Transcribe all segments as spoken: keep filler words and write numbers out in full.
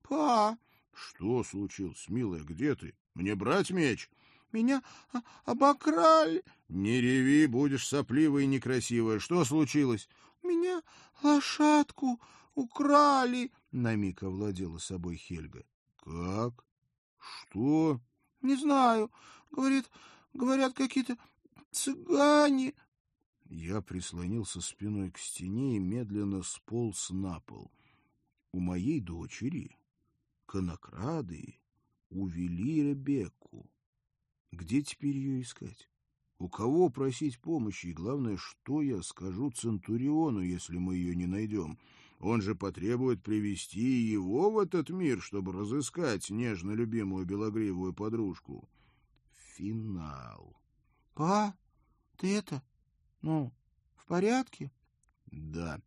Па! Что случилось, милая, где ты? Мне брать меч? Меня обокрали. Не реви, будешь сопливая и некрасивая. Что случилось? Меня лошадку украли. На миг овладела собой Хельга. Как? Что? Не знаю. Говорит, говорят, какие-то цыгане. Я прислонился спиной к стене и медленно сполз на пол. У моей дочери конокрады увели Ребекку. Где теперь ее искать? У кого просить помощи? И главное, что я скажу Центуриону, если мы ее не найдем? Он же потребует привести его в этот мир, чтобы разыскать нежно любимую белогривую подружку. Финал. — Па, ты это, ну, в порядке? — Да.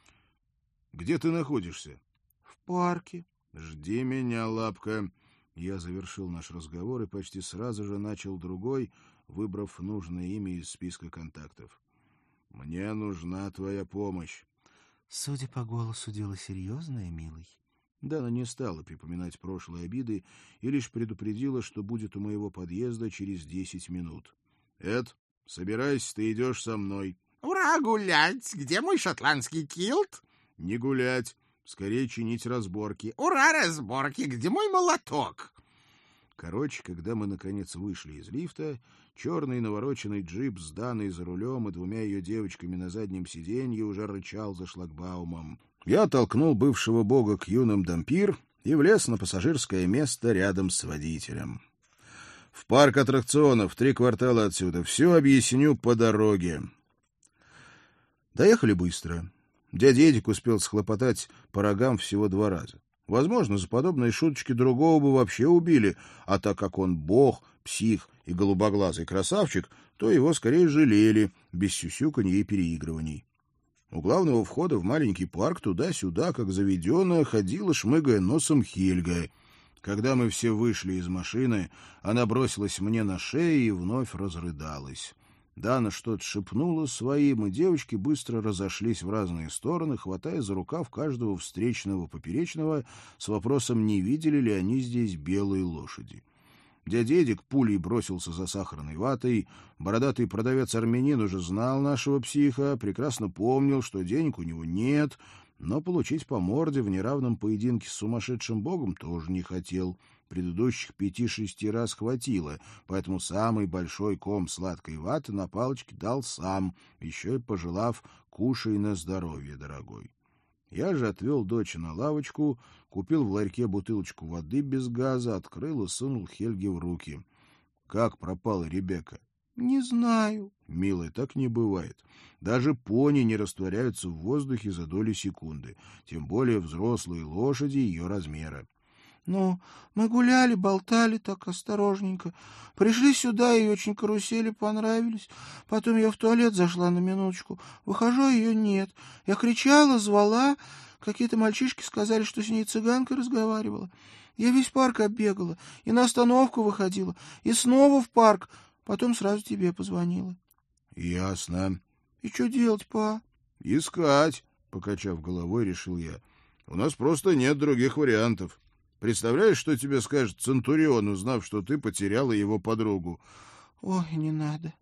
— Где ты находишься? — В парке. — Жди меня, лапка. Я завершил наш разговор и почти сразу же начал другой, выбрав нужное имя из списка контактов. — Мне нужна твоя помощь. Судя по голосу, дело серьезное, милый. Дана не стала припоминать прошлые обиды и лишь предупредила, что будет у моего подъезда через десять минут. — Эд, собирайся, ты идешь со мной. — Ура, гулять! Где мой шотландский килт? — Не гулять, скорее чинить разборки. — Ура, разборки! Где мой молоток? Короче, когда мы, наконец, вышли из лифта, черный навороченный джип с Даной за рулем и двумя ее девочками на заднем сиденье уже рычал за шлагбаумом. Я толкнул бывшего бога к юным дампир и влез на пассажирское место рядом с водителем. В парк аттракционов, три квартала отсюда. Все объясню по дороге. Доехали быстро. Дядя Эдик успел схлопотать по рогам всего два раза. Возможно, за подобные шуточки другого бы вообще убили, а так как он бог, псих и голубоглазый красавчик, то его скорее жалели, без сюсюканья и переигрываний. У главного входа в маленький парк туда-сюда, как заведенная, ходила, шмыгая носом, Хельга. Когда мы все вышли из машины, она бросилась мне на шею и вновь разрыдалась. Дана что-то шепнула своим, и девочки быстро разошлись в разные стороны, хватая за рукав каждого встречного поперечного с вопросом, не видели ли они здесь белые лошади. Дядя Эдик пулей бросился за сахарной ватой. Бородатый продавец-армянин уже знал нашего психа, прекрасно помнил, что денег у него нет, но получить по морде в неравном поединке с сумасшедшим богом тоже не хотел. Предыдущих пяти-шести раз хватило, поэтому самый большой ком сладкой ваты на палочке дал сам, еще и пожелав: «Кушай на здоровье, дорогой». Я же отвел дочь на лавочку, купил в ларьке бутылочку воды без газа, открыл и сунул Хельге в руки. — Как пропала Ребекка? — Не знаю. — Милая, так не бывает. Даже пони не растворяются в воздухе за доли секунды, тем более взрослые лошади ее размера. — Ну, мы гуляли, болтали так осторожненько. Пришли сюда, и очень карусели понравились. Потом я в туалет зашла на минуточку. Выхожу, ее нет. Я кричала, звала. Какие-то мальчишки сказали, что с ней цыганка разговаривала. Я весь парк оббегала, и на остановку выходила, и снова в парк. Потом сразу тебе позвонила. — Ясно. — И что делать, па? — Искать, — покачав головой, решил я. — У нас просто нет других вариантов. Представляешь, что тебе скажет Центурион, узнав, что ты потеряла его подругу? — Ой, не надо.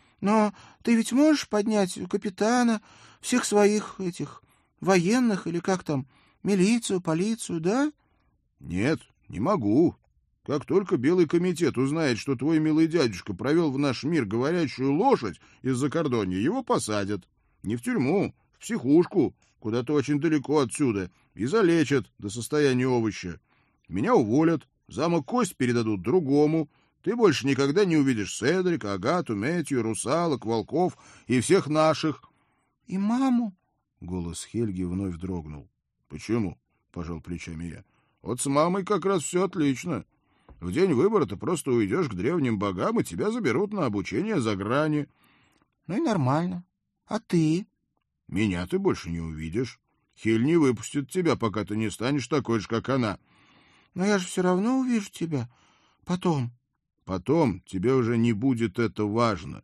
Но ты ведь можешь поднять капитана, всех своих этих военных, или как там, милицию, полицию, да? — Нет, не могу. Как только Белый комитет узнает, что твой милый дядюшка провел в наш мир говорящую лошадь из-за кордонья, его посадят. Не в тюрьму, в психушку, куда-то очень далеко отсюда, и залечат до состояния овоща. Меня уволят, замок Кость передадут другому. Ты больше никогда не увидишь Седрика, Агату, Мэтью, русалок, волков и всех наших. — И маму? — голос Хельги вновь дрогнул. — Почему? — пожал плечами я. — Вот с мамой как раз все отлично. В день выбора ты просто уйдешь к древним богам, и тебя заберут на обучение за грани. — Ну и нормально. А ты? — Меня ты больше не увидишь. Хель не выпустит тебя, пока ты не станешь такой же, как она. — Но я же все равно увижу тебя. Потом. — Потом тебе уже не будет это важно.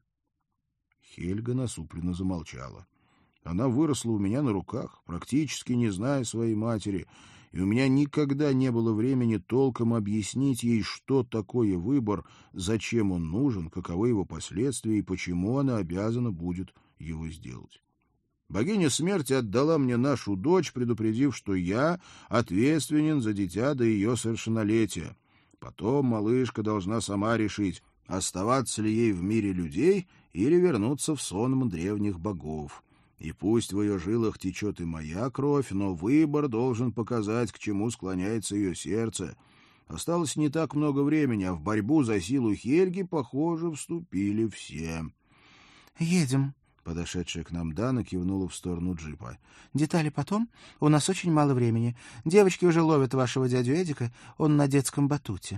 Хельга насупленно замолчала. Она выросла у меня на руках, практически не зная своей матери, и у меня никогда не было времени толком объяснить ей, что такое выбор, зачем он нужен, каковы его последствия и почему она обязана будет его сделать. Богиня смерти отдала мне нашу дочь, предупредив, что я ответственен за дитя до ее совершеннолетия. Потом малышка должна сама решить, оставаться ли ей в мире людей или вернуться в сонм древних богов. И пусть в ее жилах течет и моя кровь, но выбор должен показать, к чему склоняется ее сердце. Осталось не так много времени, а в борьбу за силу Хельги, похоже, вступили все. — Едем. Подошедшая к нам Дана кивнула в сторону джипа. — Детали потом. У нас очень мало времени. Девочки уже ловят вашего дядю Эдика. Он на детском батуте.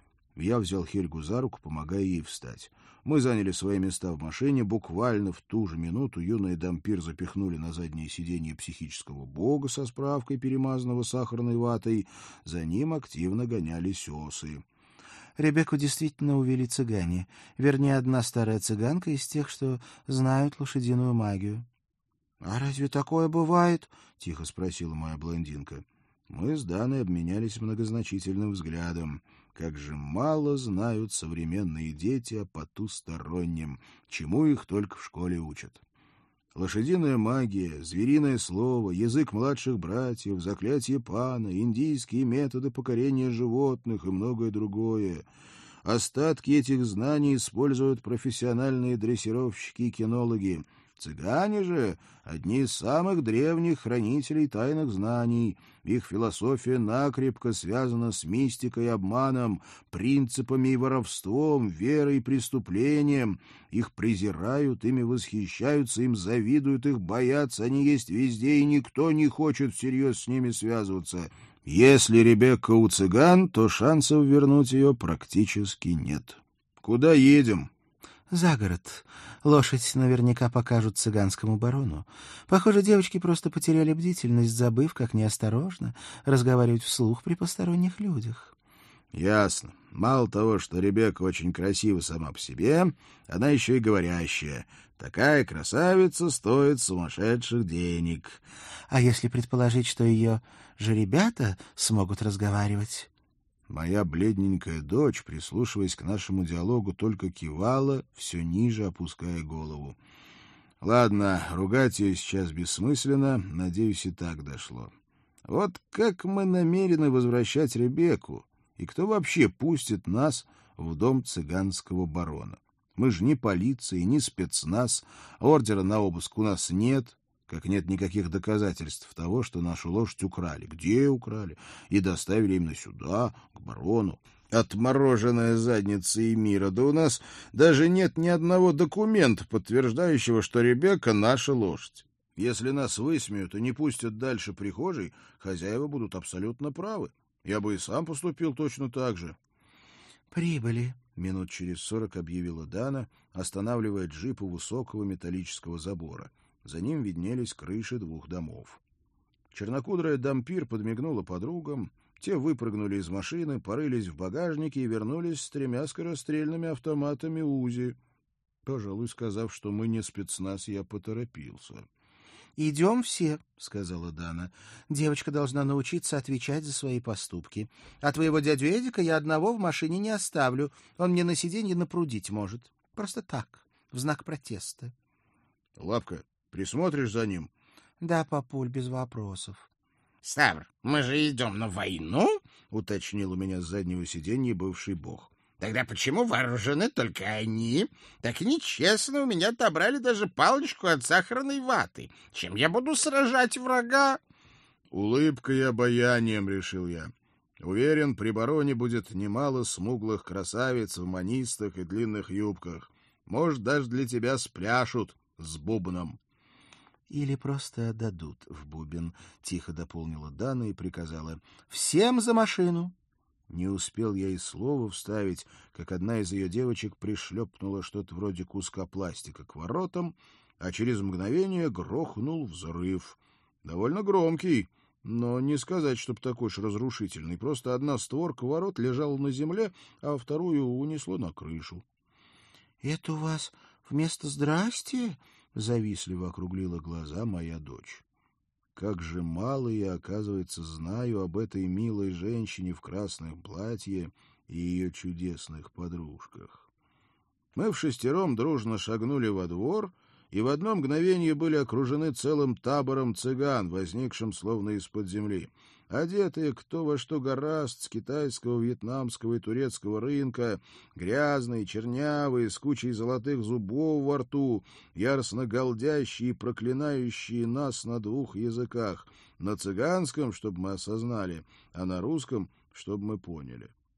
Я взял Хельгу за руку, помогая ей встать. Мы заняли свои места в машине. Буквально в ту же минуту юный дампир запихнули на заднее сиденье психического бога со справкой, перемазанного сахарной ватой. За ним активно гонялись осы. Ребекку действительно увели цыгане. Вернее, одна старая цыганка из тех, что знают лошадиную магию. — А разве такое бывает? — тихо спросила моя блондинка. Мы с Даной обменялись многозначительным взглядом. Как же мало знают современные дети о потустороннем, чему их только в школе учат. Лошадиная магия, звериное слово, язык младших братьев, заклятие пана, индийские методы покорения животных и многое другое. Остатки этих знаний используют профессиональные дрессировщики и кинологи. Цыгане же — одни из самых древних хранителей тайных знаний. Их философия накрепко связана с мистикой и обманом, принципами и воровством, верой и преступлением. Их презирают, ими восхищаются, им завидуют, их боятся. Они есть везде, и никто не хочет всерьез с ними связываться. Если Ребекка у цыган, то шансов вернуть ее практически нет. Куда едем? За город. Лошадь наверняка покажут цыганскому барону. Похоже, девочки просто потеряли бдительность, забыв, как неосторожно разговаривать вслух при посторонних людях. — Ясно. Мало того, что Ребекка очень красива сама по себе, она еще и говорящая. Такая красавица стоит сумасшедших денег. — А если предположить, что ее же ребята смогут разговаривать? Моя бледненькая дочь, прислушиваясь к нашему диалогу, только кивала, все ниже опуская голову. Ладно, ругать ее сейчас бессмысленно, надеюсь, и так дошло. Вот как мы намерены возвращать Ребекку, и кто вообще пустит нас в дом цыганского барона? Мы же ни полиция, ни спецназ, ордера на обыск у нас нет, как нет никаких доказательств того, что нашу лошадь украли. Где украли? И доставили именно сюда, к барону. Отмороженная задница и мира. Да у нас даже нет ни одного документа, подтверждающего, что Ребекка наша лошадь. Если нас высмеют и не пустят дальше прихожей, хозяева будут абсолютно правы. Я бы и сам поступил точно так же. «Прибыли», — минут через сорок объявила Дана, останавливая джип у высокого металлического забора. За ним виднелись крыши двух домов. Чернокудрая дампир подмигнула подругам. Те выпрыгнули из машины, порылись в багажнике и вернулись с тремя скорострельными автоматами УЗИ. Пожалуй, сказав, что мы не спецназ, я поторопился. — Идем все, — сказала Дана. — Девочка должна научиться отвечать за свои поступки. А твоего дядю Эдика я одного в машине не оставлю. Он мне на сиденье напрудить может. Просто так, в знак протеста. — Лапка, присмотришь за ним? — Да, папуль, без вопросов. — Ставр, мы же идем на войну? — уточнил у меня с заднего сиденья бывший бог. — Тогда почему вооружены только они? Так нечестно, у меня отобрали даже палочку от сахарной ваты. Чем я буду сражать врага? — Улыбкой и обаянием, — решил я. Уверен, при бароне будет немало смуглых красавиц в манистах и длинных юбках. Может, даже для тебя спляшут с бубном. — Или просто отдадут в бубен, — тихо дополнила Дана и приказала. — Всем за машину! Не успел я и слова вставить, как одна из ее девочек пришлепнула что-то вроде куска пластика к воротам, а через мгновение грохнул взрыв. Довольно громкий, но не сказать, чтоб такой уж разрушительный. Просто одна створка ворот лежала на земле, а вторую унесло на крышу. — Это у вас вместо «здрасте»? — завистливо округлила глаза моя дочь. как же мало я, оказывается, знаю об этой милой женщине в красном платье и ее чудесных подружках. Мы в шестером дружно шагнули во двор, и в одно мгновение были окружены целым табором цыган, возникшим словно из-под земли. Одетые кто во что гораст, с китайского, вьетнамского и турецкого рынка, грязные, чернявые, с кучей золотых зубов во рту, яростно галдящие и проклинающие нас на двух языках — на цыганском, чтобы мы осознали, а на русском, чтобы мы поняли.